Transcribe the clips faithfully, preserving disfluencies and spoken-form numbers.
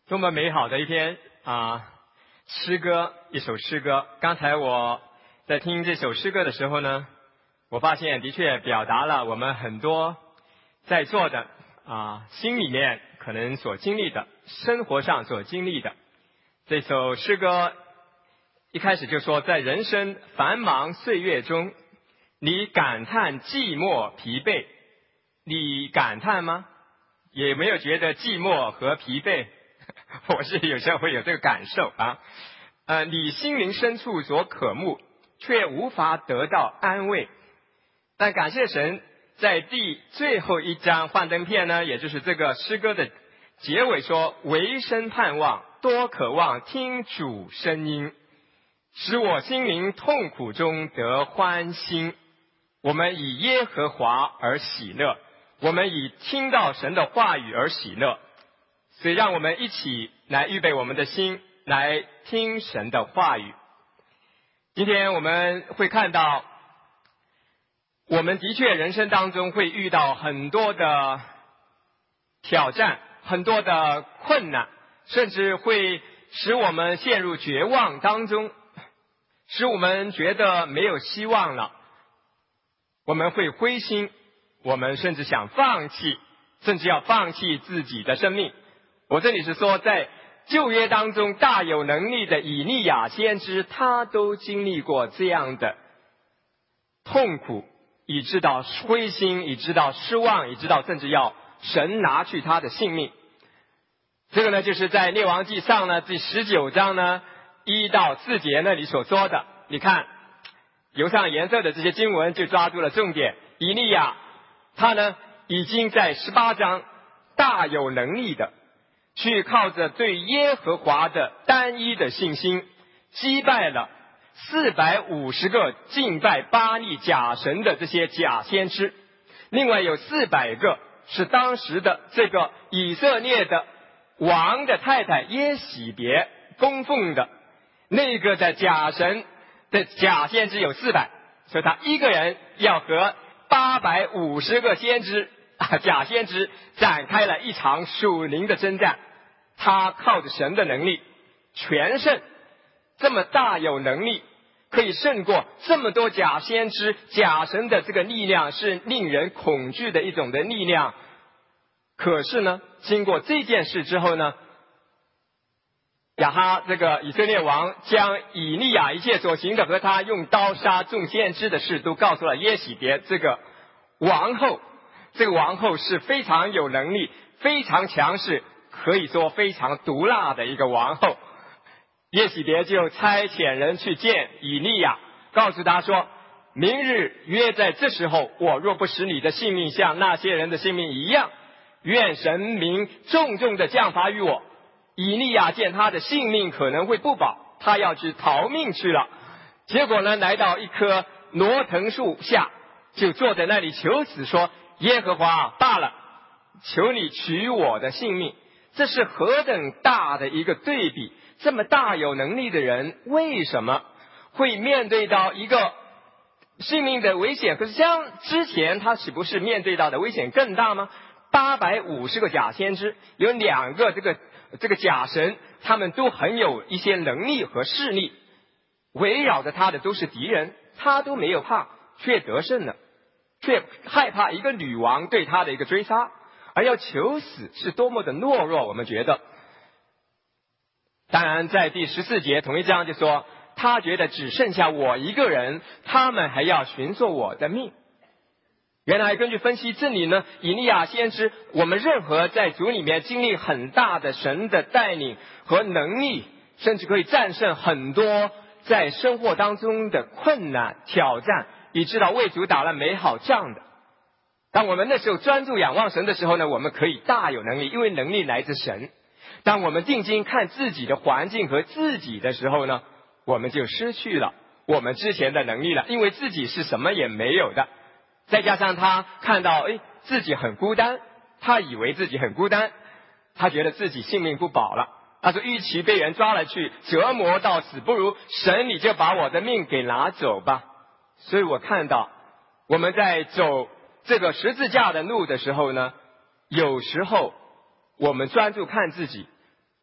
多么美好的一篇啊诗歌，一首诗歌。刚才我在听这首诗歌的时候呢，我发现的确表达了我们很多在座的啊心里面可能所经历的，生活上所经历的。这首诗歌一开始就说，在人生繁忙岁月中，你感叹寂寞疲惫，你感叹吗？也没有觉得寂寞和疲惫？我是有时候会有这个感受啊。呃，你心灵深处所渴慕，却无法得到安慰。但感谢神，在第最后一张幻灯片呢，也就是这个诗歌的结尾说，唯生盼望，多渴望听主声音，使我心灵痛苦中得欢心。我们以耶和华而喜乐，我们以听到神的话语而喜乐。所以让我们一起来预备我们的心，来听神的话语。今天我们会看到，我们的确人生当中会遇到很多的挑战，很多的困难，甚至会使我们陷入绝望当中，使我们觉得没有希望了。我们会灰心，我们甚至想放弃，甚至要放弃自己的生命。我这里是说，在旧约当中大有能力的以利亚先知，他都经历过这样的痛苦，以致到灰心，以致到失望，以致到甚至要神拿去他的性命。这个呢，就是在列王记上呢第十九章呢一到四节那里所说的。你看油上颜色的这些经文就抓住了重点。以利亚他呢已经在十八章大有能力的去靠着对耶和华的单一的信心，击败了四百五十个敬拜巴力假神的这些假先知，另外有四百个是当时的这个以色列的王的太太耶洗别供奉的那个的假神的假先知有四百，所以他一个人要和八百五十个先知啊假先知展开了一场属灵的征战。他靠着神的能力全胜，这么大有能力，可以胜过这么多假先知假神的这个力量，是令人恐惧的一种的力量。可是呢，经过这件事之后呢，亚哈这个以色列王将以利亚一切所行的和他用刀杀众先知的事都告诉了耶洗别这个王后。这个王后是非常有能力，非常强势，可以说非常毒辣的一个王后。耶洗别就差遣人去见以利亚，告诉他说，明日约在这时候，我若不使你的性命像那些人的性命一样，愿神明重重的降罚于我。以利亚见他的性命可能会不保，他要去逃命去了。结果呢，来到一棵罗藤树下，就坐在那里求死，说，耶和华罢了，求你取我的性命。这是何等大的一个对比，这么大有能力的人，为什么会面对到一个性命的危险？可是像之前他岂不是面对到的危险更大吗？八百五十个假先知，有两个这个这个假神，他们都很有一些能力和势力，围绕着他的都是敌人，他都没有怕，却得胜了，却害怕一个女王对他的一个追杀，而要求死，是多么的懦弱。我们觉得，当然在第十四节同一章就说，他觉得只剩下我一个人，他们还要寻索我的命。原来根据分析，这里呢，以利亚先知，我们任何在主里面经历很大的神的带领和能力，甚至可以战胜很多在生活当中的困难挑战，以致到为主打了美好仗的。当我们那时候专注仰望神的时候呢，我们可以大有能力，因为能力来自神。当我们定睛看自己的环境和自己的时候呢，我们就失去了我们之前的能力了，因为自己是什么也没有的。再加上他看到诶自己很孤单，他以为自己很孤单，他觉得自己性命不保了。他说，与其被人抓了去折磨到死，不如神你就把我的命给拿走吧。所以我看到我们在走这个十字架的路的时候呢，有时候我们专注看自己，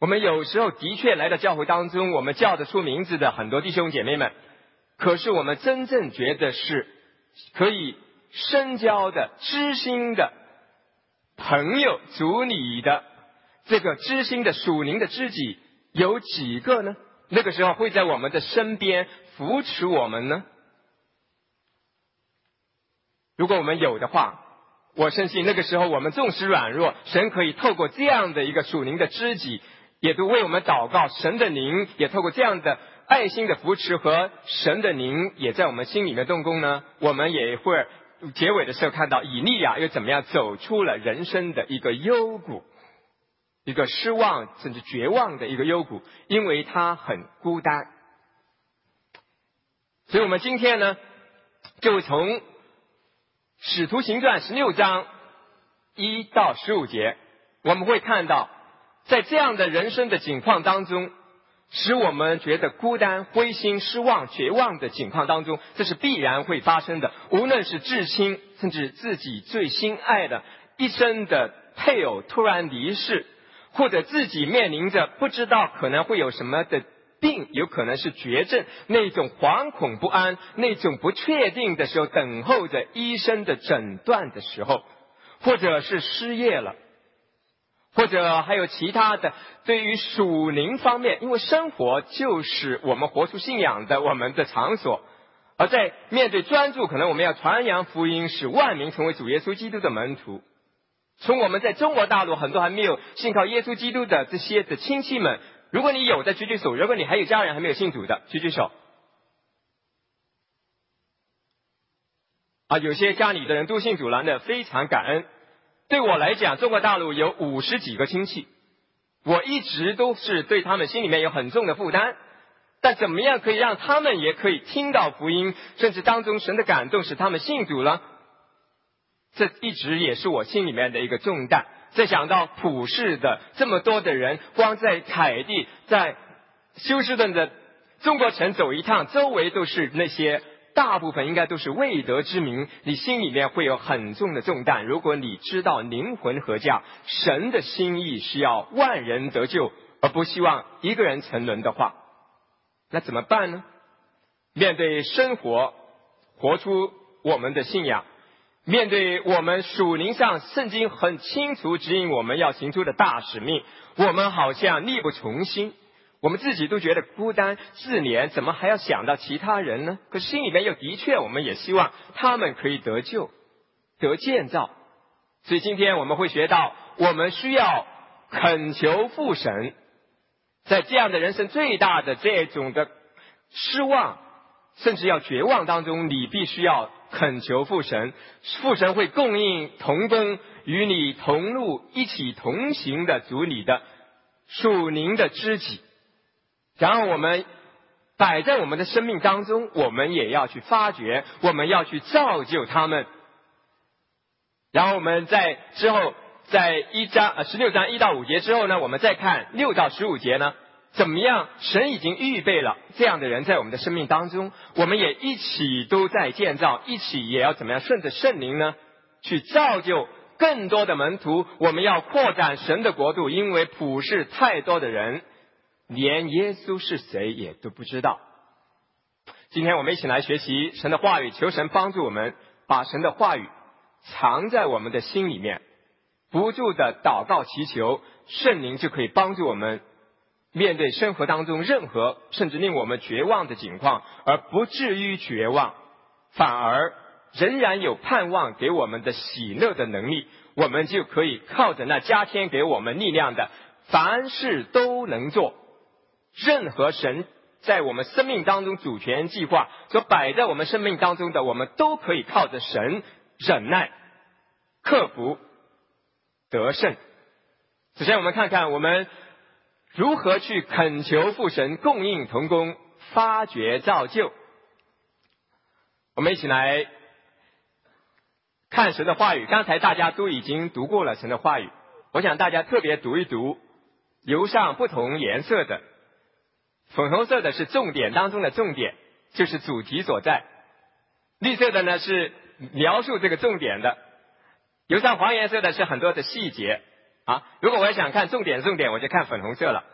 我们有时候的确来到教会当中，我们叫得出名字的很多弟兄姐妹们，可是我们真正觉得是可以深交的、知心的朋友、主你的这个知心的属灵的知己有几个呢？那个时候会在我们的身边扶持我们呢？如果我们有的话，我相信那个时候我们纵使软弱，神可以透过这样的一个属灵的知己，也都为我们祷告，神的灵也透过这样的爱心的扶持和神的灵也在我们心里面动工呢。我们也会结尾的时候看到以利亚又怎么样走出了人生的一个幽谷，一个失望甚至绝望的一个幽谷，因为他很孤单。所以我们今天呢，就从使徒行传十六章一到十五节，我们会看到在这样的人生的境况当中，使我们觉得孤单、灰心、失望、绝望的境况当中，这是必然会发生的。无论是至亲，甚至自己最心爱的一生的配偶突然离世，或者自己面临着不知道可能会有什么的病，有可能是绝症，那种惶恐不安，那种不确定的时候，等候着医生的诊断的时候，或者是失业了，或者还有其他的对于属灵方面，因为生活就是我们活出信仰的我们的场所，而在面对专注，可能我们要传扬福音，使万民成为主耶稣基督的门徒。从我们在中国大陆很多还没有信靠耶稣基督的这些的亲戚们，如果你有的举举手，如果你还有家人还没有信主的举举手。啊，有些家里的人都信主了，那非常感恩。对我来讲，中国大陆有五十几个亲戚，我一直都是对他们心里面有很重的负担，但怎么样可以让他们也可以听到福音，甚至当中神的感动使他们信主了，这一直也是我心里面的一个重担。再想到普世的这么多的人，光在凯地在休斯顿的中国城走一趟，周围都是那些大部分应该都是未得之民，你心里面会有很重的重担。如果你知道灵魂何价，神的心意是要万人得救，而不希望一个人沉沦的话，那怎么办呢？面对生活，活出我们的信仰，面对我们属灵上圣经很清楚指引我们要行出的大使命，我们好像力不从心，我们自己都觉得孤单自怜，怎么还要想到其他人呢？可是心里面又的确我们也希望他们可以得救得建造。所以今天我们会学到，我们需要恳求父神，在这样的人生最大的这种的失望甚至要绝望当中，你必须要恳求父神，父神会供应同工与你同路一起同行的主你的属灵的知己，然后我们摆在我们的生命当中，我们也要去发掘，我们要去造就他们。然后我们在之后在一章呃十六章一到五节之后呢，我们再看六到十五节呢，怎么样神已经预备了这样的人在我们的生命当中，我们也一起都在建造，一起也要怎么样顺着圣灵呢去造就更多的门徒。我们要扩展神的国度，因为普世太多的人连耶稣是谁也都不知道。今天我们一起来学习神的话语，求神帮助我们把神的话语藏在我们的心里面，不住的祷告祈求，圣灵就可以帮助我们面对生活当中任何甚至令我们绝望的境况，而不至于绝望，反而仍然有盼望给我们的喜乐的能力，我们就可以靠着那加添给我们力量的，凡事都能做。任何神在我们生命当中主权计划所摆在我们生命当中的，我们都可以靠着神忍耐克服得胜。首先我们看看我们如何去恳求父神供应同工发掘造就。我们一起来看神的话语，刚才大家都已经读过了神的话语，我想大家特别读一读油上不同颜色的，粉红色的是重点当中的重点，就是主题所在，绿色的呢是描述这个重点的，油上黄颜色的是很多的细节啊。如果我想看重点重点，我就看粉红色了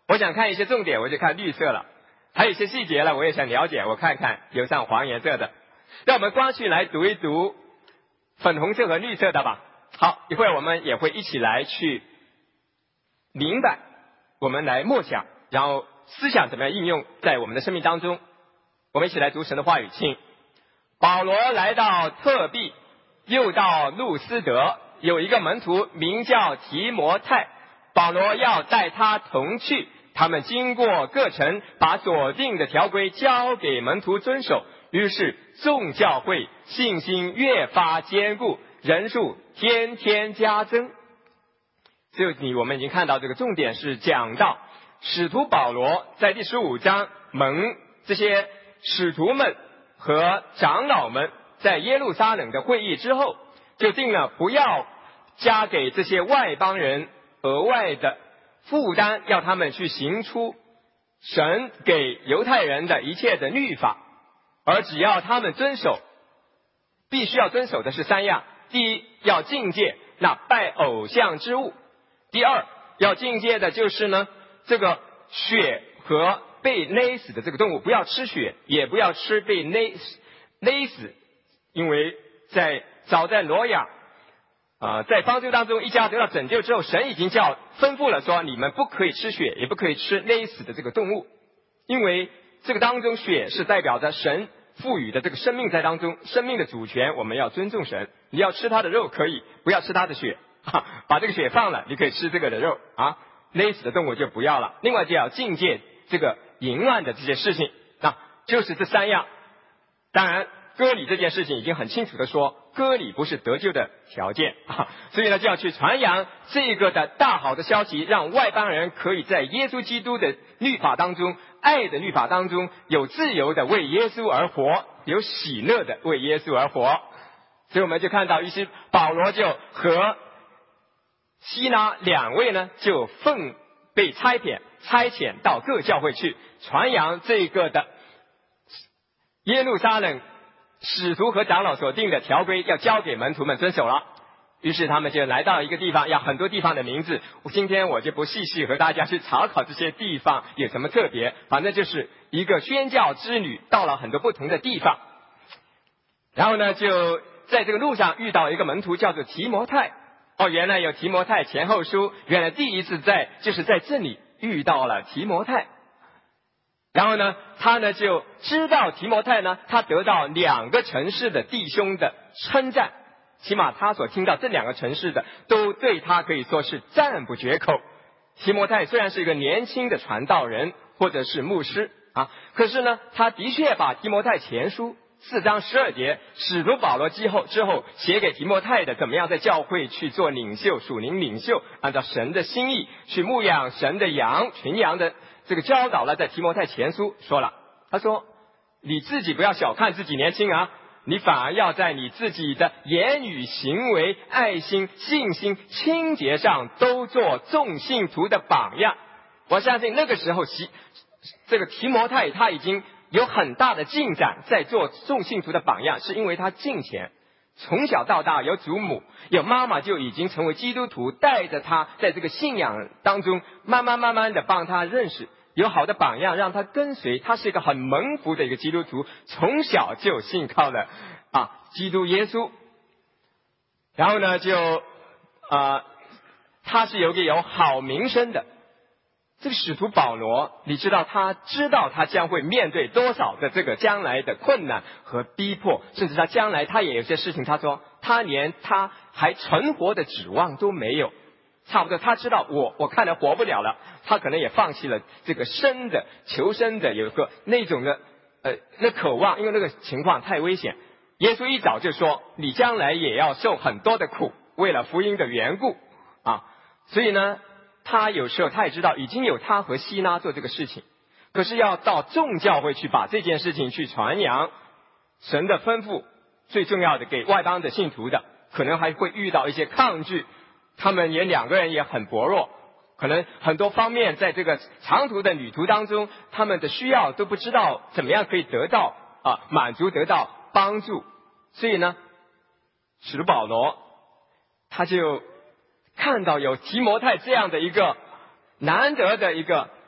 我想看一些重点，我就看绿色了；还有一些细节了，我也想了解，我看看有上黄颜色的。让我们光去来读一读粉红色和绿色的吧。好，一会儿我们也会一起来去明白，我们来默想，然后思想怎么样应用在我们的生命当中。我们一起来读神的话语，请。保罗来到特庇，又到路斯德，有一个门徒名叫提摩太，保罗要带他同去。他们经过各城，把所定的条规交给门徒遵守。于是众教会信心越发坚固，人数天天加增。这里我们已经看到，这个重点是讲到使徒保罗在第十五章蒙这些使徒们和长老们在耶路撒冷的会议之后，就定了不要加给这些外邦人额外的负担，要他们去行出神给犹太人的一切的律法，而只要他们遵守，必须要遵守的是三样：第一，要禁戒那拜偶像之物；第二，要禁戒的就是呢这个血和被勒死的这个动物，不要吃血，也不要吃被勒勒死，因为在早在挪亚啊、呃，在方舟当中一家得到拯救之后，神已经叫吩咐了说，你们不可以吃血，也不可以吃勒死的这个动物，因为这个当中血是代表着神赋予的这个生命在当中，生命的主权，我们要尊重神。你要吃他的肉可以，不要吃他的血，啊、把这个血放了，你可以吃这个的肉啊，勒死的动物就不要了。另外就要禁戒这个淫乱的这些事情，那就是这三样。当然割礼这件事情已经很清楚的说，割礼不是得救的条件啊，所以呢就要去传扬这个的大好的消息，让外邦人可以在耶稣基督的律法当中，爱的律法当中，有自由的为耶稣而活，有喜乐的为耶稣而活。所以我们就看到，于是保罗就和希拉两位呢，就奉被差遣差遣到各教会去传扬这个的耶路撒冷使徒和长老所定的条规，要交给门徒们遵守了。于是他们就来到一个地方，要很多地方的名字，今天我就不细细和大家去查考这些地方有什么特别，反正就是一个宣教之旅，到了很多不同的地方。然后呢，就在这个路上遇到一个门徒，叫做提摩太。哦，原来有提摩太前后书，原来第一次在就是在这里遇到了提摩太。然后呢，他呢就知道提摩太呢，他得到两个城市的弟兄的称赞，起码他所听到这两个城市的都对他可以说是赞不绝口。提摩太虽然是一个年轻的传道人或者是牧师啊，可是呢，他的确把提摩太前书四章十二节，使徒保罗之后之后写给提摩太的，怎么样在教会去做领袖，属灵领袖，按照神的心意去牧养神的羊，群羊的这个教导了，在提摩太前书说了，他说你自己不要小看自己年轻啊，你反而要在你自己的言语行为、爱心、信心、清洁上都做众信徒的榜样。我相信那个时候这个提摩太他已经有很大的进展，在做众信徒的榜样，是因为他敬虔，从小到大有祖母有妈妈就已经成为基督徒，带着他在这个信仰当中慢慢慢慢的帮他认识，有好的榜样让他跟随，他是一个很蒙福的一个基督徒，从小就信靠了啊基督耶稣。然后呢就啊他是有个有好名声的这个使徒保罗，你知道他知道他将会面对多少的这个将来的困难和逼迫，甚至他将来他也有些事情，他说他连他还存活的指望都没有，差不多他知道我我看来活不了了，他可能也放弃了这个生的求生的有一个那种的呃那渴望，因为那个情况太危险。耶稣一早就说你将来也要受很多的苦，为了福音的缘故啊，所以呢他有时候他也知道已经有他和希拉做这个事情，可是要到众教会去把这件事情去传扬神的吩咐，最重要的给外邦的信徒的，可能还会遇到一些抗拒，他们也两个人也很薄弱，可能很多方面在这个长途的旅途当中，他们的需要都不知道怎么样可以得到啊满足，得到帮助。所以呢使徒保罗他就看到有提摩太这样的一个难得的一个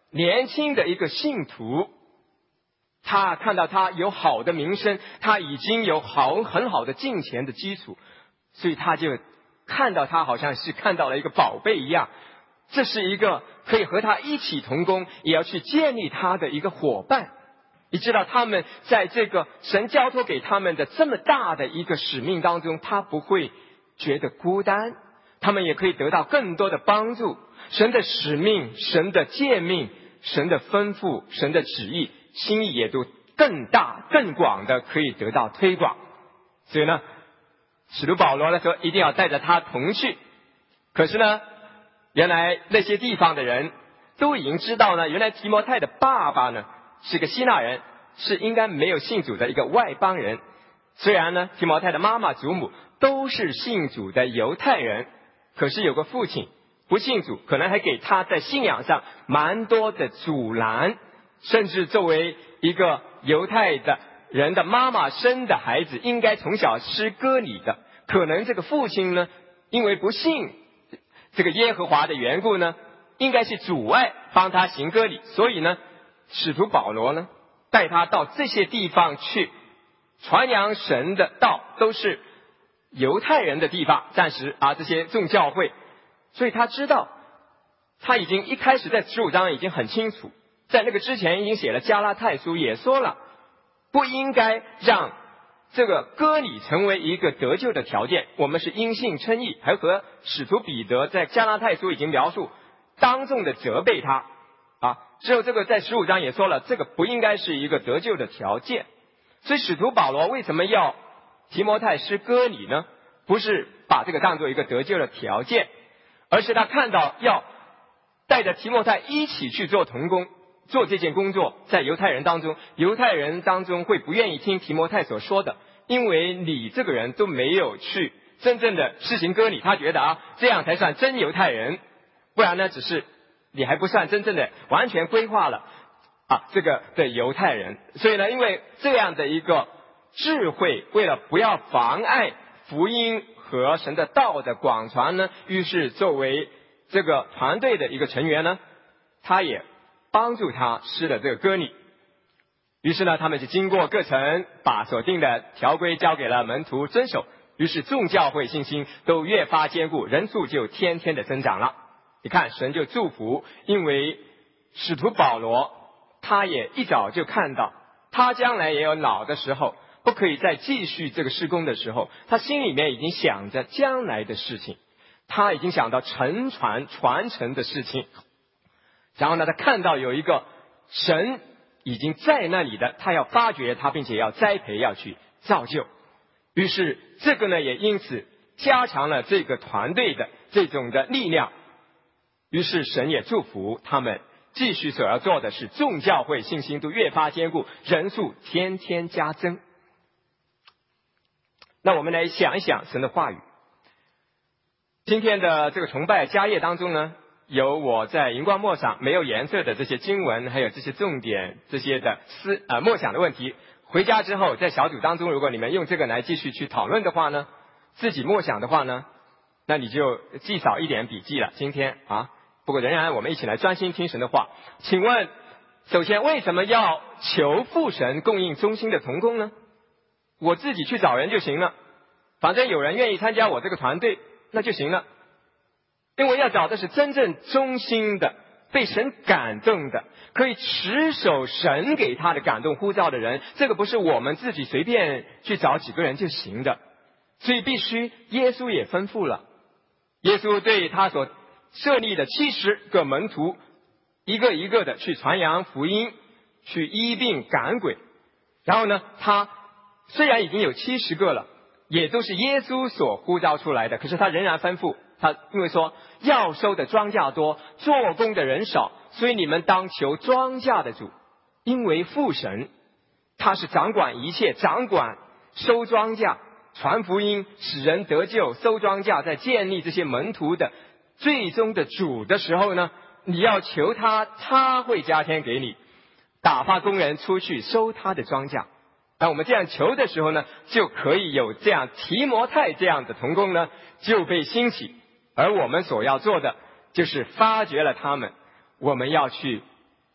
年轻的一个信徒，他看到他有好的名声，他已经有好很好的敬虔的基础，所以他就看到他好像是看到了一个宝贝一样，这是一个可以和他一起同工，也要去建立他的一个伙伴。你知道他们在这个神交托给他们的这么大的一个使命当中，他不会觉得孤单，他们也可以得到更多的帮助。神的使命，神的诫命，神的吩咐，神的旨意，心意也都更大更广的可以得到推广。所以呢，使徒保罗呢说一定要带着他同去。可是呢，原来那些地方的人都已经知道呢，原来提摩太的爸爸呢是个希腊人，是应该没有信主的一个外邦人。虽然呢，提摩太的妈妈祖母都是信主的犹太人，可是有个父亲不信主，可能还给他在信仰上蛮多的阻拦，甚至作为一个犹太的人的妈妈生的孩子，应该从小吃割礼的，可能这个父亲呢，因为不信这个耶和华的缘故呢，应该是阻碍帮他行割礼，所以呢，使徒保罗呢带他到这些地方去传扬神的道，都是犹太人的地方，暂时啊这些众教会。所以他知道，他已经一开始在十五章已经很清楚，在那个之前已经写了加拉太书，也说了不应该让这个割礼成为一个得救的条件，我们是因信称义，还和使徒彼得在加拉太书已经描述，当众的责备他啊。只有这个在十五章也说了，这个不应该是一个得救的条件。所以使徒保罗为什么要提摩太施割礼呢？不是把这个当作一个得救的条件，而是他看到要带着提摩太一起去做同工，做这件工作。在犹太人当中，犹太人当中会不愿意听提摩太所说的，因为你这个人都没有去真正的施行割礼，他觉得啊，这样才算真犹太人，不然呢，只是你还不算真正的完全规划了啊这个的犹太人。所以呢，因为这样的一个智慧，为了不要妨碍福音和神的道的广传呢，于是作为这个团队的一个成员呢，他也帮助他施了这个割礼。于是呢，他们就经过各城，把所定的条规交给了门徒遵守。于是众教会信心都越发坚固，人数就天天的增长了。你看，神就祝福，因为使徒保罗他也一早就看到，他将来也有老的时候，不可以再继续这个事工的时候，他心里面已经想着将来的事情，他已经想到承传传承的事情。然后呢，他看到有一个神已经在那里的，他要发掘他，并且要栽培，要去造就。于是这个呢，也因此加强了这个团队的这种的力量。于是神也祝福他们继续所要做的是，众教会信心都越发坚固，人数天天加增。那我们来想一想神的话语。今天的这个崇拜家业当中呢，有我在荧光幕上没有颜色的这些经文，还有这些重点这些的思呃默想的问题。回家之后在小组当中，如果你们用这个来继续去讨论的话呢，自己默想的话呢，那你就记少一点笔记了。今天啊，不过仍然我们一起来专心听神的话。请问，首先为什么要求父神供应忠心的同工呢？我自己去找人就行了，反正有人愿意参加我这个团队，那就行了。因为要找的是真正忠心的，被神感动的，可以持守神给他的感动呼召的人，这个不是我们自己随便去找几个人就行的。所以必须耶稣也吩咐了，耶稣对他所设立的七十个门徒，一个一个的去传扬福音，去医病赶鬼。然后呢，他虽然已经有七十个了，也都是耶稣所呼召出来的，可是他仍然吩咐他，因为说要收的庄稼多，做工的人少，所以你们当求庄稼的主，因为父神他是掌管一切，掌管收庄稼、传福音、使人得救、收庄稼，在建立这些门徒的最终的主的时候呢，你要求他，他会加添给你，打发工人出去收他的庄稼。当我们这样求的时候呢，就可以有这样提摩太这样的同工呢，就被兴起。而我们所要做的就是发掘了他们，我们要去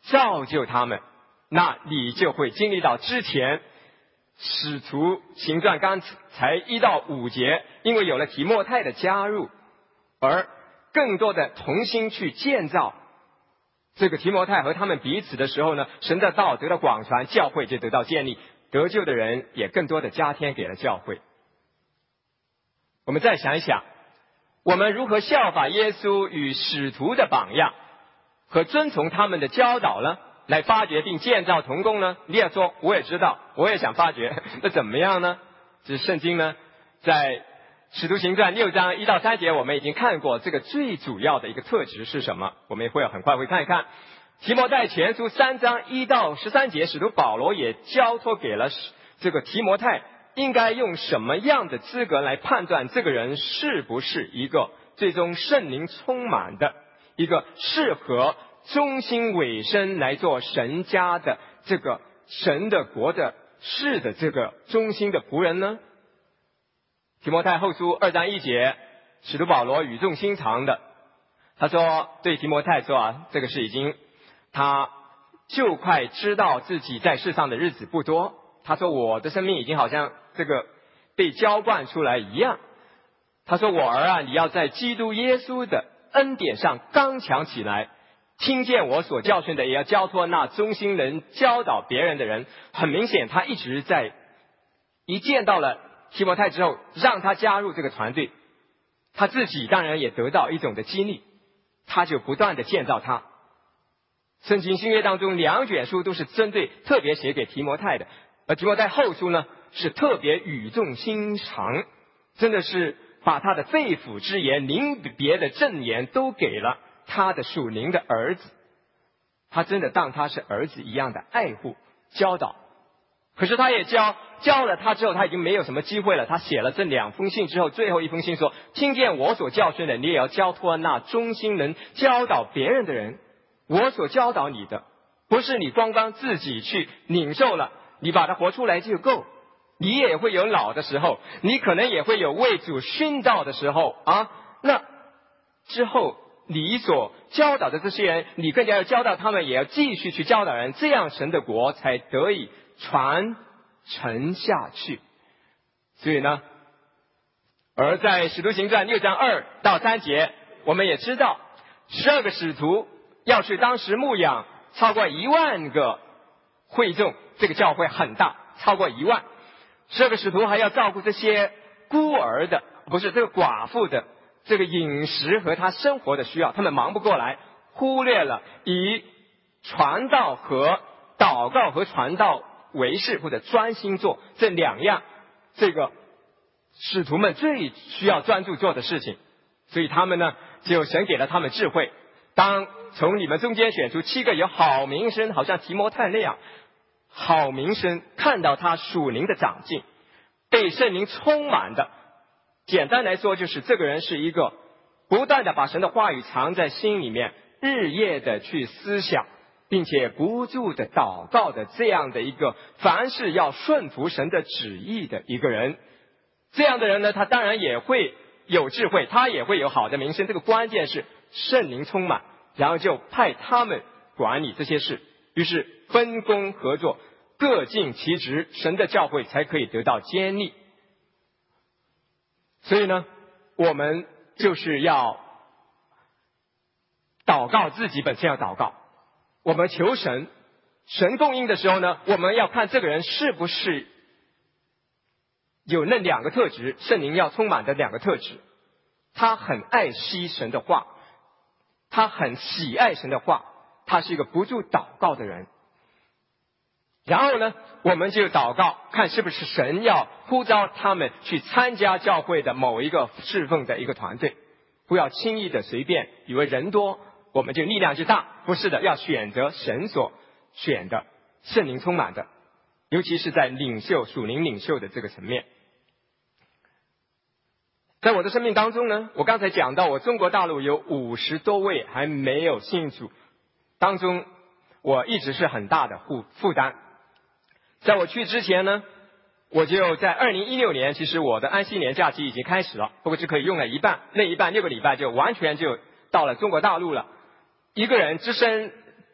造就他们，那你就会经历到之前使徒行传刚才一到五节，因为有了提摩太的加入，而更多的同心去建造这个提摩太和他们彼此的时候呢，神的道得到广传，教会就得到建立，得救的人也更多的加添给了教会。我们再想一想，我们如何效法耶稣与使徒的榜样，和遵从他们的教导呢，来发掘并建造同工呢？你也说，我也知道，我也想发掘，那怎么样呢？这圣经呢，在使徒行传六章一到三节，我们已经看过这个最主要的一个特质是什么，我们也会很快会看一看。提摩太前书三章一到十三节，使徒保罗也交托给了这个提摩太，应该用什么样的资格来判断这个人是不是一个最终圣灵充满的一个适合忠心委身来做神家的这个神的国的事的这个忠心的仆人呢？提摩太后书二章一节，使徒保罗语重心长的，他说对提摩太说啊，这个是已经他就快知道自己在世上的日子不多，他说我的生命已经好像这个被浇灌出来一样。他说我儿啊，你要在基督耶稣的恩典上刚强起来，听见我所教训的，也要交托那忠心能教导别人的人。很明显他一直在一见到了提摩太之后，让他加入这个团队，他自己当然也得到一种的激励，他就不断的建造他。圣经新约当中两卷书都是针对特别写给提摩太的，而提摩太后书呢是特别语重心长，真的是把他的肺腑之言、临别的赠言都给了他的属灵的儿子，他真的当他是儿子一样的爱护教导。可是他也教教了他之后，他已经没有什么机会了。他写了这两封信之后，最后一封信说，听见我所教训的，你也要交托那忠心能教导别人的人。我所教导你的，不是你光光自己去领受了，你把它活出来就够。你也会有老的时候，你可能也会有为主殉道的时候啊。那之后你所教导的这些人，你更加要教导他们，也要继续去教导人，这样神的国才得以传承下去。所以呢，而在使徒行传六章二到三节，我们也知道十二个使徒要去当时牧养超过一万个会众，这个教会很大，超过一万。十二个使徒还要照顾这些孤儿的，不是这个寡妇的这个饮食和他生活的需要，他们忙不过来，忽略了以传道和祷告和传道为事，或者专心做这两样这个使徒们最需要专注做的事情。所以他们呢，就神给了他们智慧，当从你们中间选出七个有好名声，好像提摩太那样好名声，看到他属灵的长进，被圣灵充满的，简单来说就是这个人是一个不断的把神的话语藏在心里面，日夜的去思想，并且不住的祷告的这样的一个凡事要顺服神的旨意的一个人。这样的人呢，他当然也会有智慧，他也会有好的名声，这个关键是圣灵充满，然后就派他们管理这些事，于是分工合作，各尽其职，神的教会才可以得到坚立。所以呢，我们就是要祷告，自己本身要祷告，我们求神，神供应的时候呢，我们要看这个人是不是有那两个特质，圣灵要充满的两个特质。他很爱惜神的话，他很喜爱神的话，他是一个不住祷告的人。然后呢，我们就祷告，看是不是神要呼召他们去参加教会的某一个侍奉的一个团队。不要轻易的随便以为人多我们就力量就大，不是的，要选择神所选的圣灵充满的，尤其是在领袖属灵领袖的这个层面。在我的生命当中呢，我刚才讲到我中国大陆有五十多位还没有信主，当中我一直是很大的负负担。在我去之前呢，我就在二零一六年，其实我的安息年假期已经开始了，不过只可以用了一半，那一半六个礼拜就完全就到了中国大陆了。一个人只身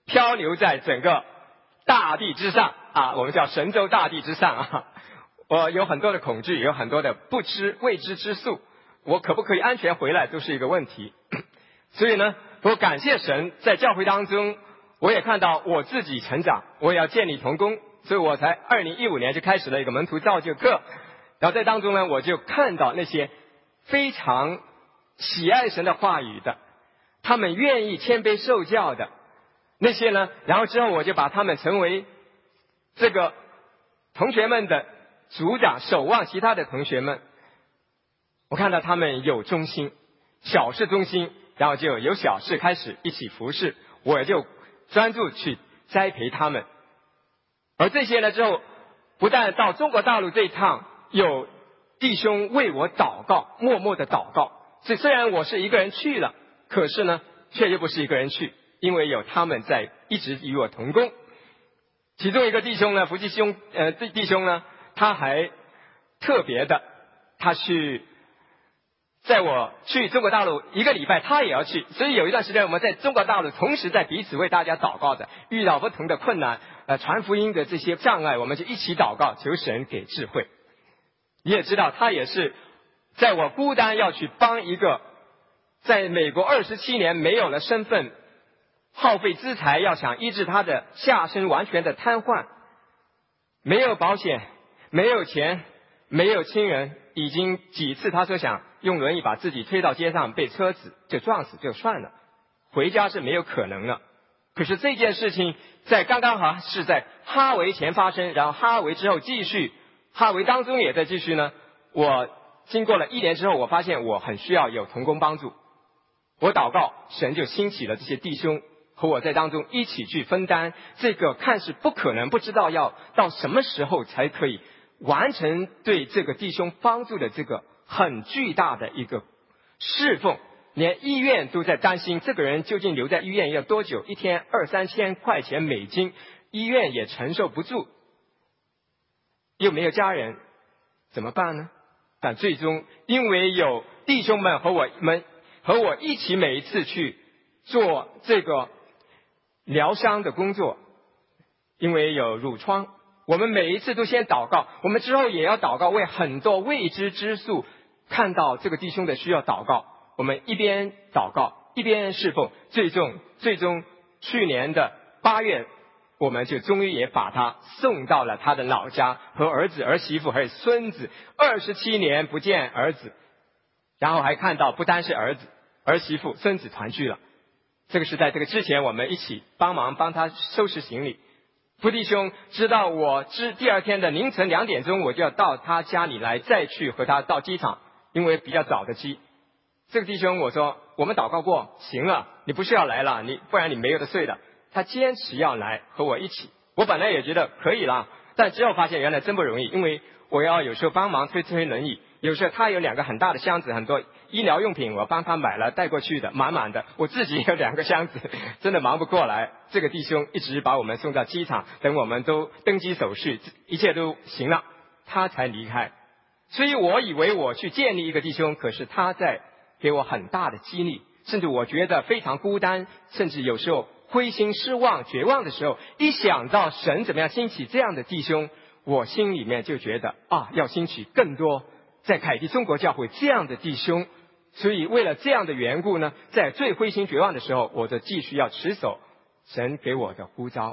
漂流在整个大地之上啊，我们叫神州大地之上啊。我有很多的恐惧，有很多的不知未知之数，我可不可以安全回来都是一个问题。所以呢，我感谢神，在教会当中，我也看到我自己成长，我也要建立同工，所以我才二零一五年就开始了一个门徒造就课。然后在当中呢，我就看到那些非常喜爱神的话语的，他们愿意谦卑受教的那些呢，然后之后我就把他们成为这个同学们的组长，守望其他的同学们。我看到他们有忠心，小事忠心，然后就有小事开始一起服侍，我也就专注去栽培他们。而这些呢之后，不但到中国大陆这一趟有弟兄为我祷告，默默的祷告。所以虽然我是一个人去了，可是呢却又不是一个人去，因为有他们在一直与我同工。其中一个弟兄呢，福基兄呃弟弟兄呢，他还特别的，他去在我去中国大陆一个礼拜，他也要去。所以有一段时间我们在中国大陆同时在彼此为大家祷告的，遇到不同的困难呃传福音的这些障碍，我们就一起祷告，求神给智慧。你也知道，他也是在我孤单要去帮一个在美国二十七年没有了身份，耗费资财要想医治他的下身完全的瘫痪，没有保险，没有钱，没有亲人，已经几次他说想用轮椅把自己推到街上，被车子就撞死就算了，回家是没有可能了。可是这件事情在刚刚好是在哈维前发生，然后哈维之后继续，哈维当中也在继续呢。我经过了一年之后，我发现我很需要有同工帮助，我祷告，神就兴起了这些弟兄和我在当中一起去分担这个看似不可能，不知道要到什么时候才可以完成对这个弟兄帮助的这个很巨大的一个侍奉。连医院都在担心这个人究竟留在医院要多久，一天二三千块钱美金，医院也承受不住，又没有家人，怎么办呢？但最终因为有弟兄们和我们和我一起每一次去做这个疗伤的工作，因为有褥疮，我们每一次都先祷告，我们之后也要祷告，为很多未知之数看到这个弟兄的需要祷告，我们一边祷告一边侍奉，最终最终去年的八月，我们就终于也把他送到了他的老家，和儿子儿媳妇还有孙子二十七年不见儿子，然后还看到不单是儿子儿媳妇孙子团聚了。这个是在这个之前我们一起帮忙帮他收拾行李。福弟兄知道我知第二天的凌晨两点钟我就要到他家里来，再去和他到机场，因为比较早的机。这个弟兄我说我们祷告过，行了，你不需要来了，你不然你没有的睡的。他坚持要来和我一起，我本来也觉得可以啦，但之后发现原来真不容易，因为我要有时候帮忙推推轮椅，有时候他有两个很大的箱子，很多医疗用品我帮他买了带过去的满满的，我自己有两个箱子，真的忙不过来。这个弟兄一直把我们送到机场，等我们都登机手续一切都行了，他才离开。所以我以为我去建立一个弟兄，可是他在给我很大的激励，甚至我觉得非常孤单，甚至有时候灰心失望绝望的时候，一想到神怎么样兴起这样的弟兄，我心里面就觉得啊，要兴起更多在凯蒂中国教会这样的弟兄。所以为了这样的缘故呢，在最灰心绝望的时候，我就继续要持守神给我的呼召。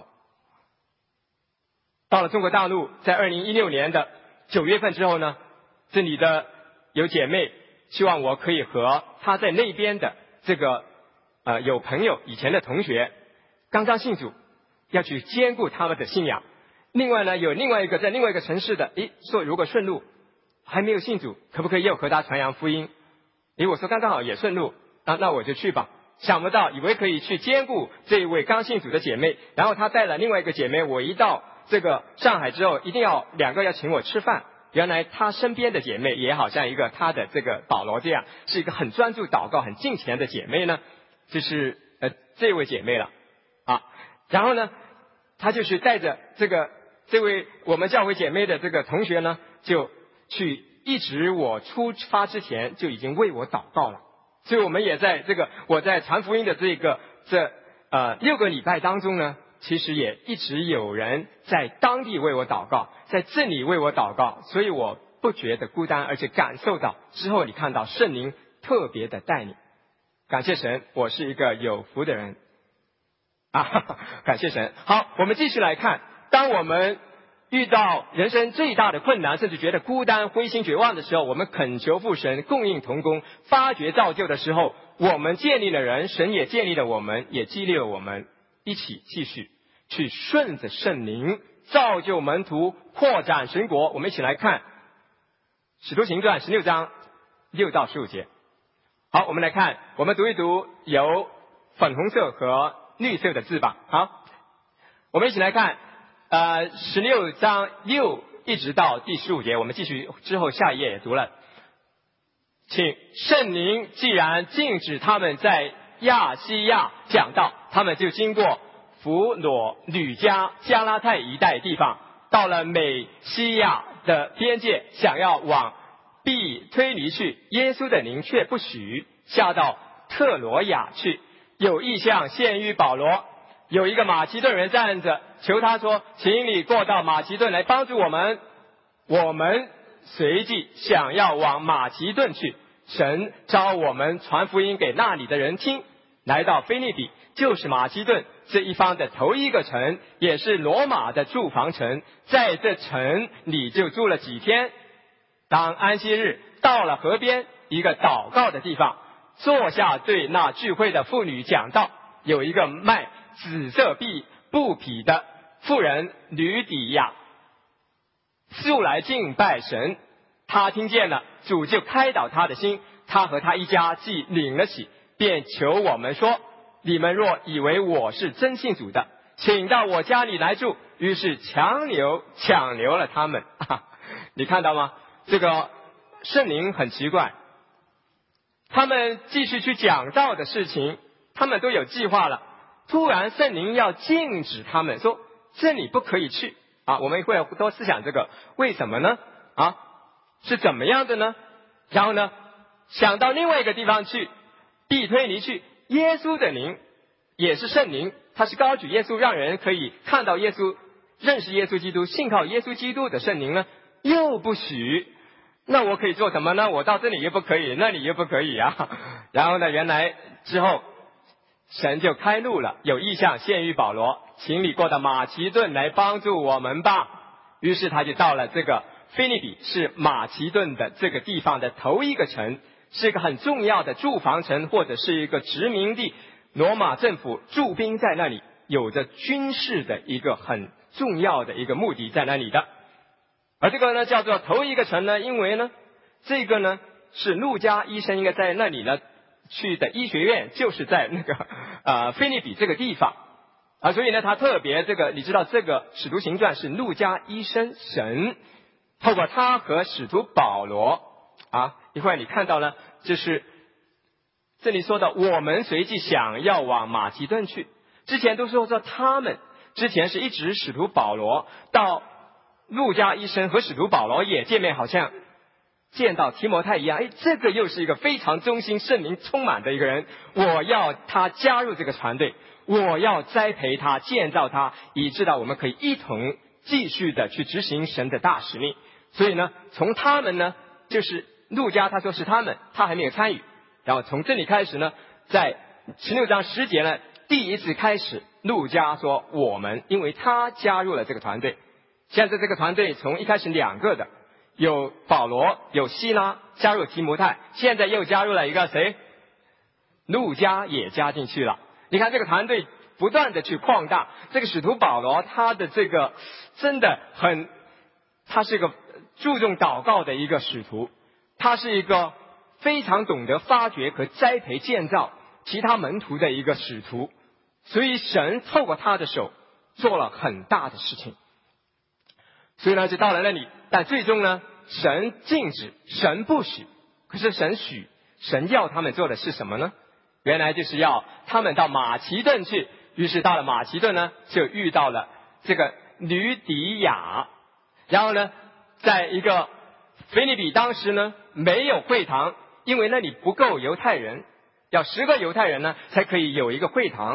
到了中国大陆，在二零一六年的九月份之后呢，这里的有姐妹希望我可以和她在那边的这个呃有朋友以前的同学刚刚信主，要去兼顾他们的信仰。另外呢，有另外一个在另外一个城市的，诶，说如果顺路还没有信主，可不可以又和他传扬福音？诶，我说刚刚好也顺路，啊，那我就去吧。想不到以为可以去兼顾这一位刚信主的姐妹，然后她带了另外一个姐妹，我一到这个上海之后，一定要两个要请我吃饭。原来她身边的姐妹也好像一个她的这个保罗这样，是一个很专注祷告很敬虔的姐妹呢，就是呃这位姐妹了啊。然后呢，她就是带着这个这位我们教会姐妹的这个同学呢，就去一直我出发之前就已经为我祷告了。所以我们也在这个我在传福音的这个这呃六个礼拜当中呢，其实也一直有人在当地为我祷告，在这里为我祷告，所以我不觉得孤单，而且感受到之后你看到圣灵特别的带领。感谢神，我是一个有福的人啊！感谢神。好，我们继续来看，当我们遇到人生最大的困难，甚至觉得孤单、灰心、绝望的时候，我们恳求父神供应同工，发掘造就的时候，我们建立了人，神也建立了我们，也激励了我们，一起继续去顺着圣灵造就门徒，扩展神国。我们一起来看使徒行传十六章六到十五节。好，我们来看，我们读一读有粉红色和绿色的字吧。好，我们一起来看呃十六章六一直到第十五节，我们继续之后下一页也读了。请圣灵既然禁止他们在亚细亚讲道，他们就经过弗罗、吕加、加拉太一带地方，到了美西亚的边界，想要往必推尼去，耶稣的灵却不许，下到特罗亚去。有异象现于保罗，有一个马其顿人站着，求他说：请你过到马其顿来帮助我们。我们随即想要往马其顿去，神召我们传福音给那里的人听。来到腓立比，就是马其顿这一方的头一个城，也是罗马的住房城，在这城里就住了几天。当安息日到了河边一个祷告的地方，坐下对那聚会的妇女讲道。有一个卖紫色布布匹的妇人吕底亚素来敬拜神，他听见了，主就开导他的心，他和他一家既领了起，便求我们说：你们若以为我是真信主的，请到我家里来住。于是强留强留了他们。你看到吗？这个圣灵很奇怪，他们继续去讲道的事情，他们都有计划了，突然圣灵要禁止他们，说这里不可以去啊！我们会多思想这个，为什么呢？啊，是怎么样的呢？然后呢，想到另外一个地方去，必推尼去，耶稣的灵也是圣灵，他是高举耶稣，让人可以看到耶稣，认识耶稣基督，信靠耶稣基督的圣灵呢，又不许。那我可以做什么呢？我到这里又不可以，那里又不可以啊。然后呢，原来之后神就开路了，有异象现于保罗，请你过到马其顿来帮助我们吧。于是他就到了这个腓立比，是马其顿的这个地方的头一个城，是一个很重要的住房城，或者是一个殖民地。罗马政府驻兵在那里，有着军事的一个很重要的一个目的在那里的。而这个呢叫做头一个城呢，因为呢这个呢是路加医生应该在那里呢去的医学院，就是在那个呃腓立比这个地方啊，所以呢他特别这个，你知道这个使徒行传是路加医生神透过他和使徒保罗啊，一会儿你看到呢，就是这里说的我们随即想要往马其顿去，之前都说说他们，之前是一直使徒保罗到路加医生和使徒保罗也见面，好像见到提摩太一样，哎，这个又是一个非常忠心圣灵充满的一个人，我要他加入这个团队，我要栽培他，建造他，以致到我们可以一同继续的去执行神的大使命。所以呢，从他们呢，就是路加他说是他们，他还没有参与。然后从这里开始呢，在十六章十节呢，第一次开始路加说我们，因为他加入了这个团队。现在这个团队从一开始两个的，有保罗有希拉，加入提摩太，现在又加入了一个谁？路加也加进去了。你看这个团队不断的去扩大，这个使徒保罗他的这个真的很，他是一个注重祷告的一个使徒，他是一个非常懂得发掘和栽培建造其他门徒的一个使徒，所以神透过他的手做了很大的事情。所以呢就到了那里，但最终呢神禁止，神不许，可是神许，神要他们做的是什么呢？原来就是要他们到马其顿去。于是到了马其顿呢，就遇到了这个吕底亚，然后呢在一个腓立比当时呢没有会堂，因为那里不够犹太人，要十个犹太人呢才可以有一个会堂。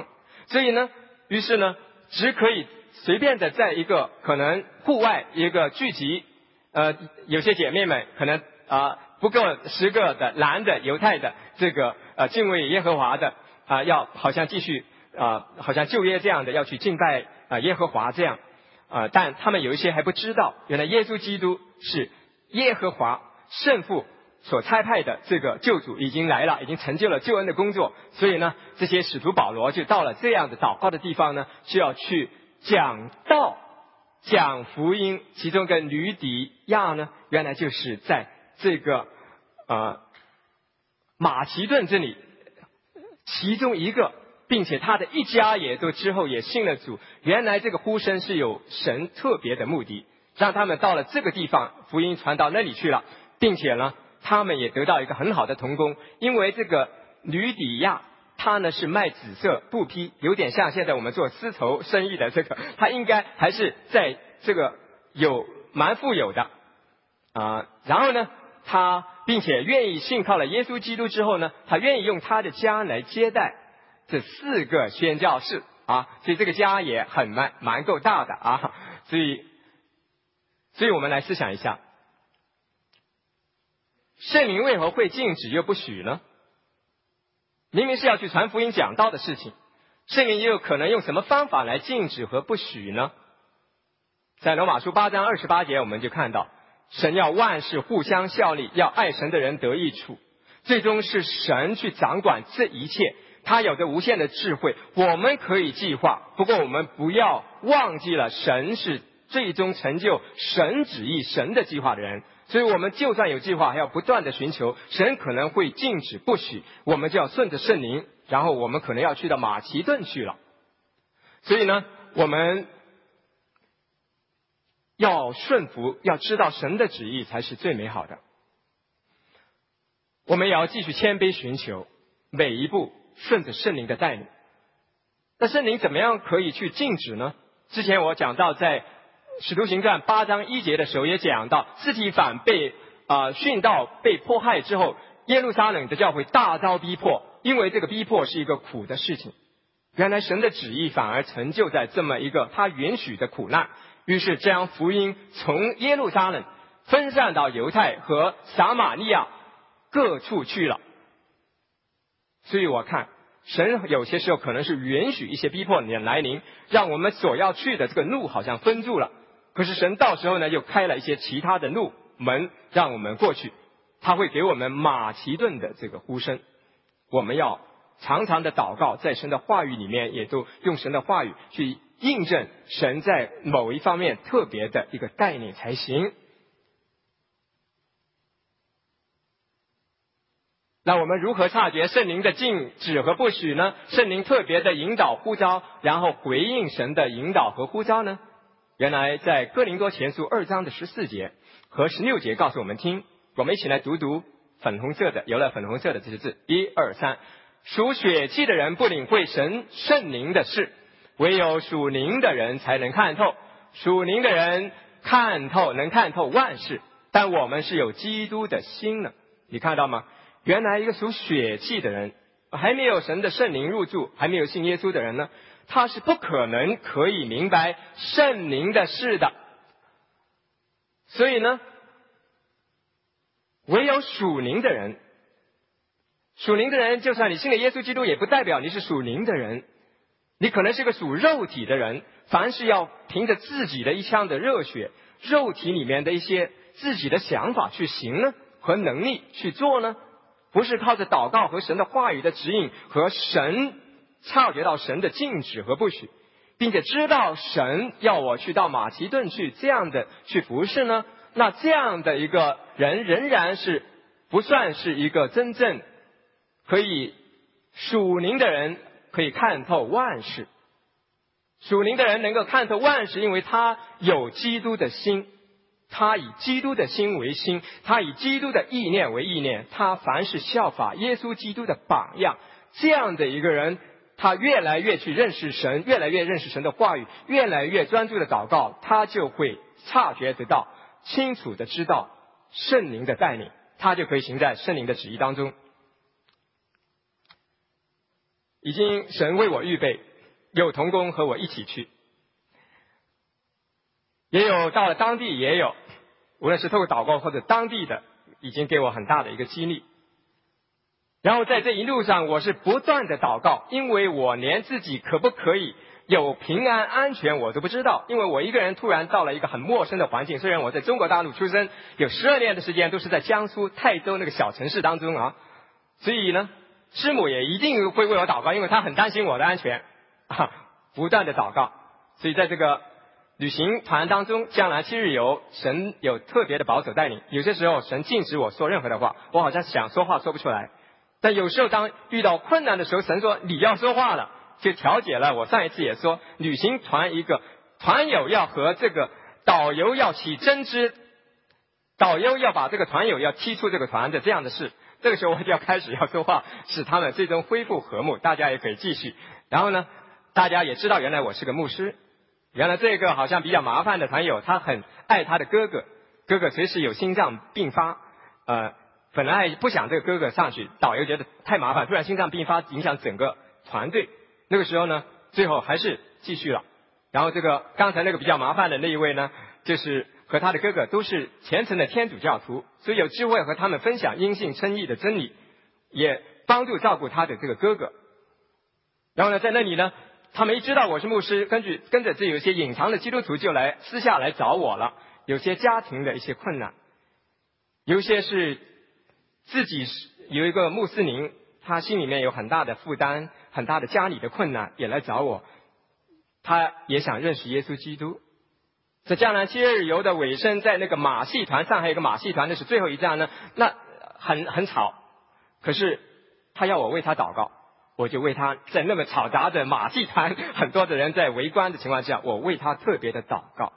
所以呢，于是呢，只可以随便的在一个可能户外一个聚集，呃，有些姐妹们可能啊、呃、不够十个的男的犹太的这个呃敬畏耶和华的啊、呃，要好像继续啊、呃，好像旧约这样的要去敬拜啊、呃、耶和华这样啊、呃，但他们有一些还不知道，原来耶稣基督是耶和华圣父所差派的这个救主已经来了，已经成就了救恩的工作。所以呢，这些使徒保罗就到了这样的祷告的地方呢，就要去讲道、讲福音。其中一个吕底亚呢，原来就是在这个呃马其顿这里其中一个，并且他的一家也都之后也信了主。原来这个呼声是有神特别的目的，让他们到了这个地方，福音传到那里去了，并且呢，他们也得到一个很好的同工。因为这个吕底亚他呢是卖紫色布匹，有点像现在我们做丝绸生意的这个，他应该还是在这个有蛮富有的啊、呃。然后呢，他并且愿意信靠了耶稣基督之后呢，他愿意用他的家来接待这四个宣教士啊，所以这个家也很蛮蛮够大的啊。所以，所以我们来思想一下，圣灵为何会禁止又不许呢？明明是要去传福音讲道的事情，圣灵也有可能用什么方法来禁止和不许呢？在罗马书八章二十八节我们就看到，神要万事互相效力，要爱神的人得益处。最终是神去掌管这一切，他有着无限的智慧，我们可以计划，不过我们不要忘记了神是最终成就神旨意神的计划的人。所以我们就算有计划，还要不断的寻求，神可能会禁止不许，我们就要顺着圣灵，然后我们可能要去到马其顿去了。所以呢，我们要顺服，要知道神的旨意才是最美好的。我们也要继续谦卑寻求，每一步顺着圣灵的带领。那圣灵怎么样可以去禁止呢？之前我讲到在使徒行传八章一节的时候也讲到，司提反被啊、呃、殉道被迫害之后，耶路撒冷的教会大遭逼迫，因为这个逼迫是一个苦的事情。原来神的旨意反而成就在这么一个他允许的苦难，于是将福音从耶路撒冷分散到犹太和撒玛利亚各处去了。所以我看神有些时候可能是允许一些逼迫的来临，让我们所要去的这个路好像封住了，可是神到时候呢又开了一些其他的路门让我们过去，他会给我们马其顿的这个呼声。我们要常常的祷告，在神的话语里面也都用神的话语去印证神在某一方面特别的一个带领才行。那我们如何察觉圣灵的禁止和不许呢？圣灵特别的引导呼召，然后回应神的引导和呼召呢？原来在哥林多前书二章的十四节和十六节告诉我们听，我们一起来读读粉红色的，有了粉红色的这些字，一二三。属血气的人不领会神圣灵的事，唯有属灵的人才能看透。属灵的人看透，能看透万事，但我们是有基督的心呢。你看到吗？原来一个属血气的人，还没有神的圣灵入住，还没有信耶稣的人呢，他是不可能可以明白圣灵的事的。所以呢，唯有属灵的人，属灵的人，就算你信了耶稣基督，也不代表你是属灵的人。你可能是个属肉体的人，凡是要凭着自己的一腔的热血，肉体里面的一些自己的想法去行呢，和能力去做呢，不是靠着祷告和神的话语的指引，和神察觉到神的禁止和不许，并且知道神要我去到马其顿去这样的去服侍呢，那这样的一个人仍然是不算是一个真正可以属灵的人，可以看透万事。属灵的人能够看透万事，因为他有基督的心，他以基督的心为心，他以基督的意念为意念，他凡是效法耶稣基督的榜样。这样的一个人，他越来越去认识神，越来越认识神的话语，越来越专注的祷告，他就会察觉得到，清楚的知道圣灵的带领，他就可以行在圣灵的旨意当中。已经神为我预备有同工和我一起去，也有到了当地也有，无论是透过祷告或者当地的，已经给我很大的一个激励。然后在这一路上，我是不断的祷告，因为我连自己可不可以有平安安全我都不知道，因为我一个人突然到了一个很陌生的环境。虽然我在中国大陆出生，有十二年的时间都是在江苏泰州那个小城市当中啊，所以呢，师母也一定会为我祷告，因为她很担心我的安全啊，不断的祷告。所以在这个旅行团当中，江南七日游，神有特别的保守带领。有些时候神禁止我说任何的话，我好像想说话说不出来。但有时候当遇到困难的时候，神说你要说话了，就调解了。我上一次也说，旅行团一个团友要和这个导游要起争执，导游要把这个团友要踢出这个团的这样的事，这个时候我就要开始要说话，使他们最终恢复和睦，大家也可以继续。然后呢，大家也知道原来我是个牧师，原来这个好像比较麻烦的团友，他很爱他的哥哥，哥哥随时有心脏病发，呃本来不想这个哥哥上去，导游觉得太麻烦，突然心脏病发影响整个团队。那个时候呢，最后还是继续了。然后这个刚才那个比较麻烦的那一位呢，就是和他的哥哥都是虔诚的天主教徒，所以有机会和他们分享因信称义的真理，也帮助照顾他的这个哥哥。然后呢，在那里呢，他们一知道我是牧师，根据跟着这有一些隐藏的基督徒就来私下来找我了，有些家庭的一些困难，有一些是自己有一个穆斯林，他心里面有很大的负担，很大的家里的困难，也来找我，他也想认识耶稣基督。在江南七日游的尾声，在那个马戏团，上海有个马戏团，那是最后一站呢，那很很吵，可是他要我为他祷告，我就为他，在那么嘈杂的马戏团，很多的人在围观的情况下，我为他特别的祷告。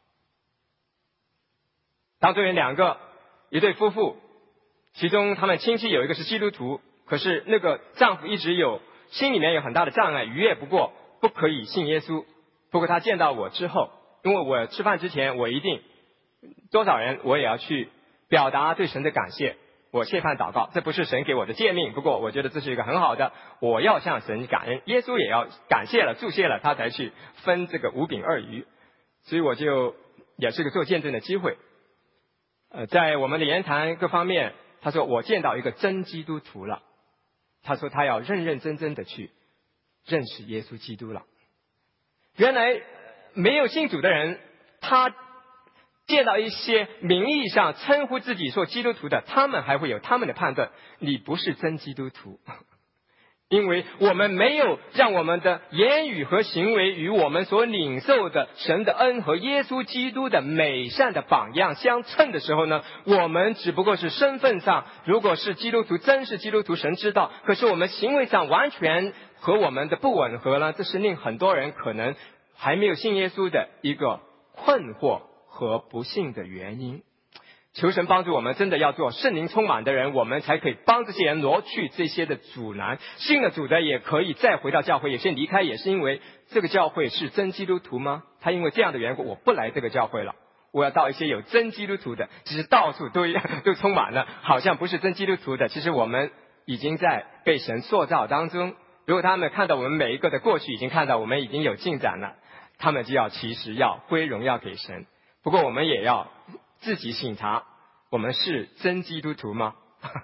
当中有两个一对夫妇，其中他们亲戚有一个是基督徒，可是那个丈夫一直有心里面有很大的障碍，逾越不过，不可以信耶稣。不过他见到我之后，因为我吃饭之前我一定多少人我也要去表达对神的感谢，我谢饭祷告，这不是神给我的诫命，不过我觉得这是一个很好的，我要向神感恩，耶稣也要感谢了祝谢了他才去分这个五饼二鱼，所以我就也是个做见证的机会。呃，在我们的言谈各方面，他说我见到一个真基督徒了，他说他要认认真真的去认识耶稣基督了。原来没有信主的人，他见到一些名义上称呼自己说基督徒的，他们还会有他们的判断，你不是真基督徒，因为我们没有让我们的言语和行为与我们所领受的神的恩和耶稣基督的美善的榜样相称的时候呢，我们只不过是身份上如果是基督徒，真是基督徒，神知道，可是我们行为上完全和我们的不吻合呢，这是令很多人可能还没有信耶稣的一个困惑和不信的原因。求神帮助我们，真的要做圣灵充满的人，我们才可以帮这些人挪去这些的阻拦。信了主的也可以再回到教会，有些离开也是因为这个教会是真基督徒吗？他因为这样的缘故，我不来这个教会了，我要到一些有真基督徒的，其实到处都都充满了好像不是真基督徒的，其实我们已经在被神塑造当中。如果他们看到我们每一个的过去，已经看到我们已经有进展了，他们就要其实要归荣耀给神。不过我们也要自己省察，我们是真基督徒吗？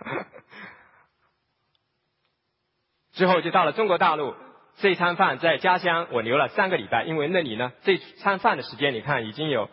之后就到了中国大陆，这一餐饭在家乡我留了三个礼拜，因为那里呢这餐饭的时间你看已经有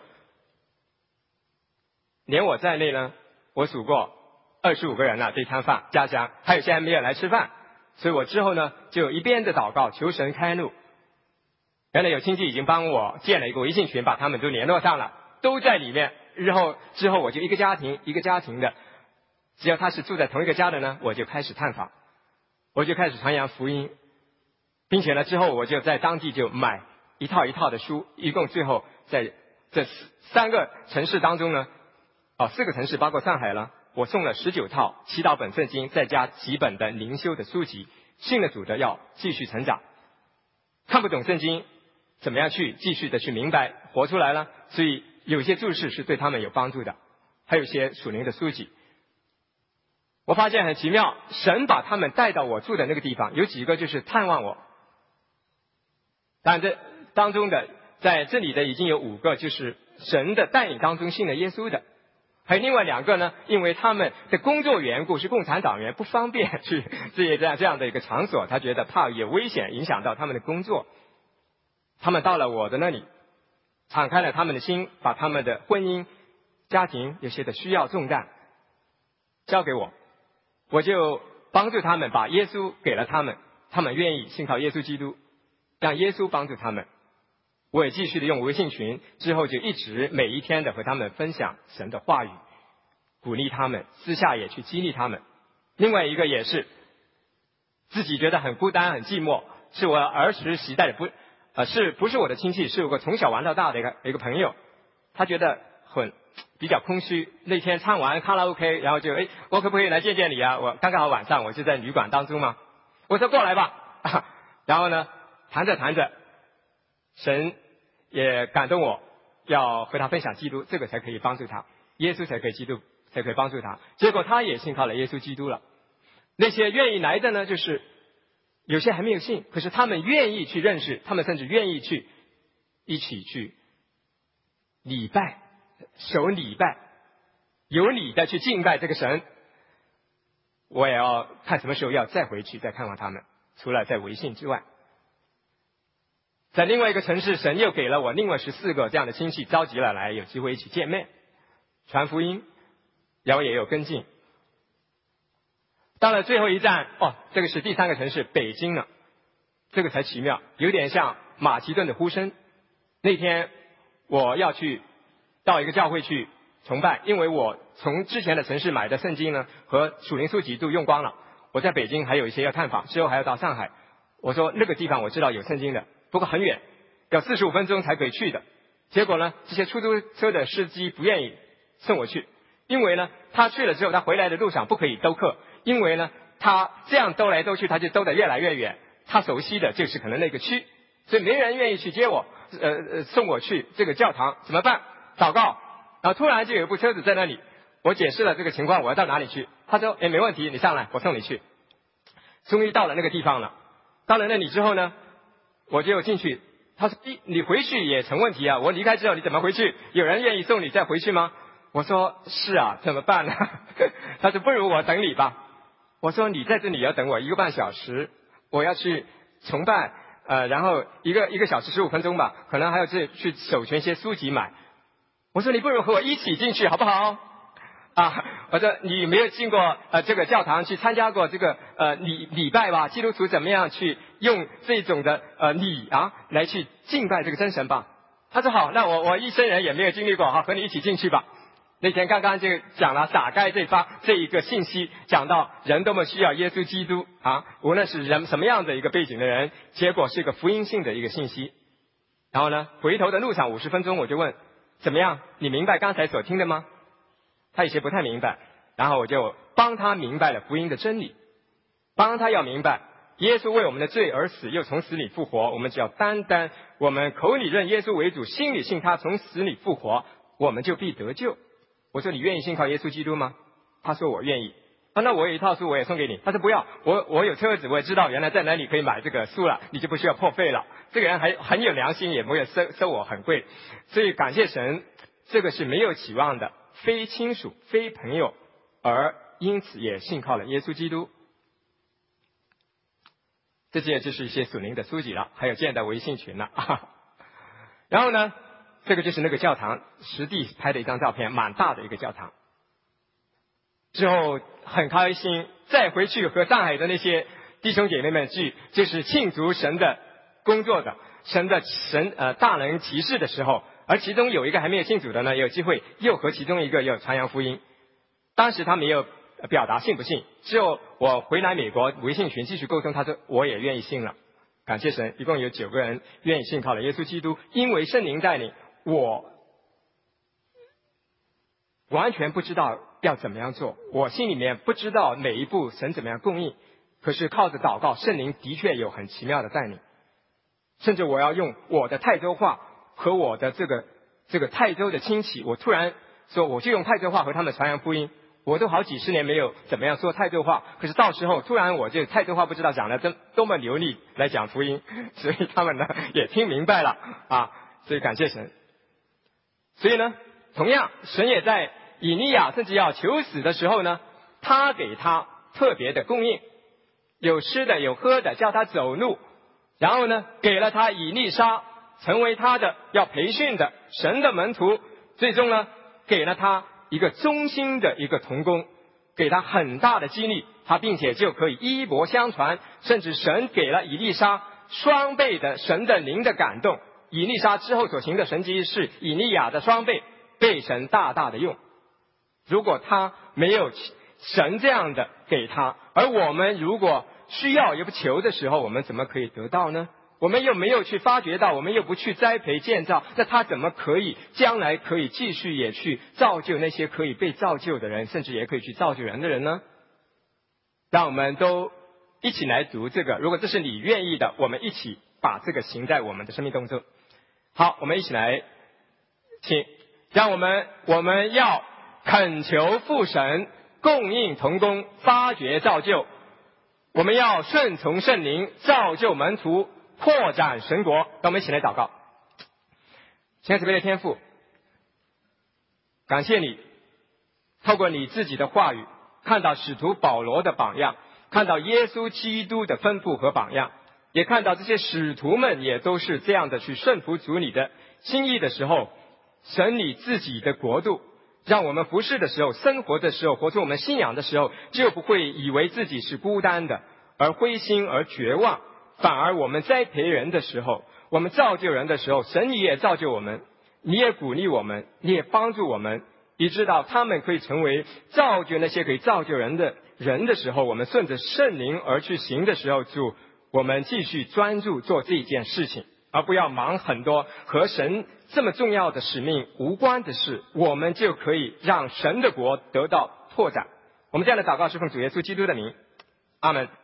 连我在内呢，我数过二十五个人了，这餐饭家乡还有些还没有来吃饭，所以我之后呢就一边的祷告求神开路。原来有亲戚已经帮我建了一个微信群，把他们都联络上了，都在里面。日后之后我就一个家庭一个家庭的，只要他是住在同一个家的呢，我就开始探访，我就开始传扬福音，并且呢之后我就在当地就买一套一套的书，一共最后在这三个城市当中呢，哦四个城市包括上海了，我送了十九套祈祷本圣经，再加几本的灵修的书籍。信了主的要继续成长，看不懂圣经怎么样去继续的去明白活出来了，所以有些注释是对他们有帮助的，还有一些属灵的书籍。我发现很奇妙，神把他们带到我住的那个地方，有几个就是探望我， 当然这当中的在这里的已经有五个，就是神的带领当中信了耶稣的。还有另外两个呢，因为他们的工作缘故是共产党员，不方便去这些这样这样的一个场所，他觉得怕有危险影响到他们的工作，他们到了我的那里，敞开了他们的心，把他们的婚姻家庭有些的需要重担交给我，我就帮助他们，把耶稣给了他们，他们愿意信靠耶稣基督，让耶稣帮助他们。我也继续的用微信群，之后就一直每一天的和他们分享神的话语，鼓励他们，私下也去激励他们。另外一个也是自己觉得很孤单很寂寞，是我儿时时代的不呃是不是我的亲戚，是有个从小玩到大的一个一个朋友，他觉得很比较空虚。那天唱完卡拉 OK， 然后就哎，我可不可以来见见你啊？我刚刚好晚上我就在旅馆当中嘛，我说过来吧。然后呢，谈着谈着，神也感动我，要和他分享基督，这个才可以帮助他，耶稣才可以基督才可以帮助他。结果他也信靠了耶稣基督了。那些愿意来的呢，就是有些还没有信，可是他们愿意去认识，他们甚至愿意去一起去礼拜，守礼拜，有礼的去敬拜这个神。我也要看什么时候要再回去再看望他们，除了在微信之外。在另外一个城市，神又给了我另外十四个这样的亲戚，召集了来，有机会一起见面传福音，然后也有跟进。到了最后一站，哦，这个是第三个城市北京了，这个才奇妙，有点像马其顿的呼声。那天我要去到一个教会去崇拜，因为我从之前的城市买的圣经呢和属灵书籍都用光了，我在北京还有一些要探访，之后还要到上海。我说那个地方我知道有圣经的，不过很远，要四十五分钟才可以去的。结果呢，这些出租车的司机不愿意送我去，因为呢他去了之后，他回来的路上不可以兜客，因为呢他这样兜来兜去，他就兜得越来越远，他熟悉的就是可能那个区，所以没人愿意去接我，呃呃送我去这个教堂。怎么办？祷告。然后突然就有一部车子在那里，我解释了这个情况，我要到哪里去。他说诶，没问题，你上来，我送你去。终于到了那个地方了。到了那里之后呢，我就进去。他说你回去也成问题啊，我离开之后你怎么回去？有人愿意送你再回去吗？我说是啊，怎么办呢？他说不如我等你吧。我说你在这里要等我一个半小时，我要去崇拜，呃，然后一个一个小时十五分钟吧，可能还要去去守全一些书籍买。我说你不如和我一起进去好不好？啊，我说你没有进过呃这个教堂去参加过这个呃礼礼拜吧？基督徒怎么样去用这种的呃礼啊来去敬拜这个真神吧？他说好，那我我一生人也没有经历过，好，和你一起进去吧。那天刚刚就讲了打开这发这一个信息，讲到人多么需要耶稣基督啊，无论是人什么样的一个背景的人，结果是一个福音性的一个信息。然后呢，回头的路上五十分钟，我就问怎么样，你明白刚才所听的吗？他有些不太明白，然后我就帮他明白了福音的真理，帮他要明白耶稣为我们的罪而死，又从死里复活。我们只要单单我们口里认耶稣为主，心里信他从死里复活，我们就必得救。我说你愿意信靠耶稣基督吗？他说我愿意。啊，那我有一套书我也送给你。他说不要，我我有车子，我也知道原来在哪里可以买这个书了，你就不需要破费了。这个人还很有良心，也没有收收我很贵，所以感谢神，这个是没有期望的，非亲属非朋友，而因此也信靠了耶稣基督。这些就是一些属灵的书籍了，还有建的微信群了。然后呢，这个就是那个教堂实地拍的一张照片，蛮大的一个教堂。之后很开心，再回去和上海的那些弟兄姐妹们聚，就是庆祝神的工作的，神的神呃大能奇事的时候。而其中有一个还没有信主的呢，有机会又和其中一个有传扬福音。当时他没有表达信不信，之后我回来美国微信群继续沟通，他说我也愿意信了。感谢神，一共有九个人愿意信靠了耶稣基督，因为圣灵带领，我完全不知道要怎么样做，我心里面不知道每一步神怎么样供应，可是靠着祷告，圣灵的确有很奇妙的带领。甚至我要用我的泰州话和我的这个这个泰州的亲戚，我突然说我就用泰州话和他们传扬福音， 我都好几十年没有怎么样说太多话，可是到时候突然我就太多话不知道讲了多多么流利来讲福音，所以他们呢也听明白了啊，所以感谢神。所以呢，同样神也在以利亚甚至要求死的时候呢，他给他特别的供应，有吃的有喝的，叫他走路，然后呢给了他以利沙成为他的要培训的神的门徒，最终呢给了他一个忠心的一个同工，给他很大的激励，他并且就可以衣钵相传，甚至神给了以利沙双倍的神的灵的感动，以利沙之后所行的神迹是以利亚的双倍，被神大大的用。如果他没有神这样的给他，而我们如果需要也不求的时候，我们怎么可以得到呢？我们又没有去发掘到，我们又不去栽培建造，那他怎么可以将来可以继续也去造就那些可以被造就的人，甚至也可以去造就人的人呢？让我们都一起来读这个，如果这是你愿意的，我们一起把这个行在我们的生命当中。好，我们一起来听，让我们我们要恳求父神供应同工，发掘造就，我们要顺从圣灵，造就门徒，扩展神国。让我们一起来祷告。亲爱的天父，感谢你透过你自己的话语，看到使徒保罗的榜样，看到耶稣基督的吩咐和榜样，也看到这些使徒们也都是这样的去顺服主你的心意的时候，神你自己的国度，让我们服侍的时候，生活的时候，活出我们信仰的时候，就不会以为自己是孤单的，而灰心而绝望，反而我们栽培人的时候，我们造就人的时候，神你也造就我们，你也鼓励我们，你也帮助我们，以知道他们可以成为造就那些可以造就人的人的时候，我们顺着圣灵而去行的时候，主，我们继续专注做这件事情，而不要忙很多和神这么重要的使命无关的事，我们就可以让神的国得到拓展。我们这样的祷告是奉主耶稣基督的名，阿们。